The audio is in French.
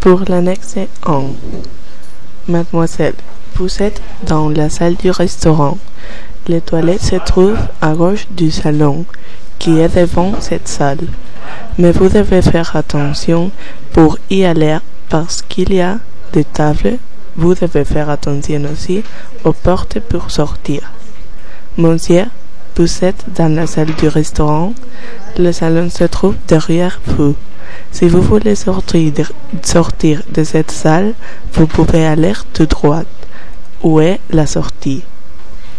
Pour l'annexe 1. Mademoiselle, vous êtes dans la salle du restaurant. Les toilettes se trouvent à gauche du salon, qui est devant cette salle. Mais vous devez faire attention pour y aller parce qu'il y a des tables. Vous devez faire attention aussi aux portes pour sortir. Monsieur, vous êtes dans la salle du restaurant. Le salon se trouve derrière vous. Si vous voulez sortir de cette salle, vous pouvez aller tout droit. Où est la sortie?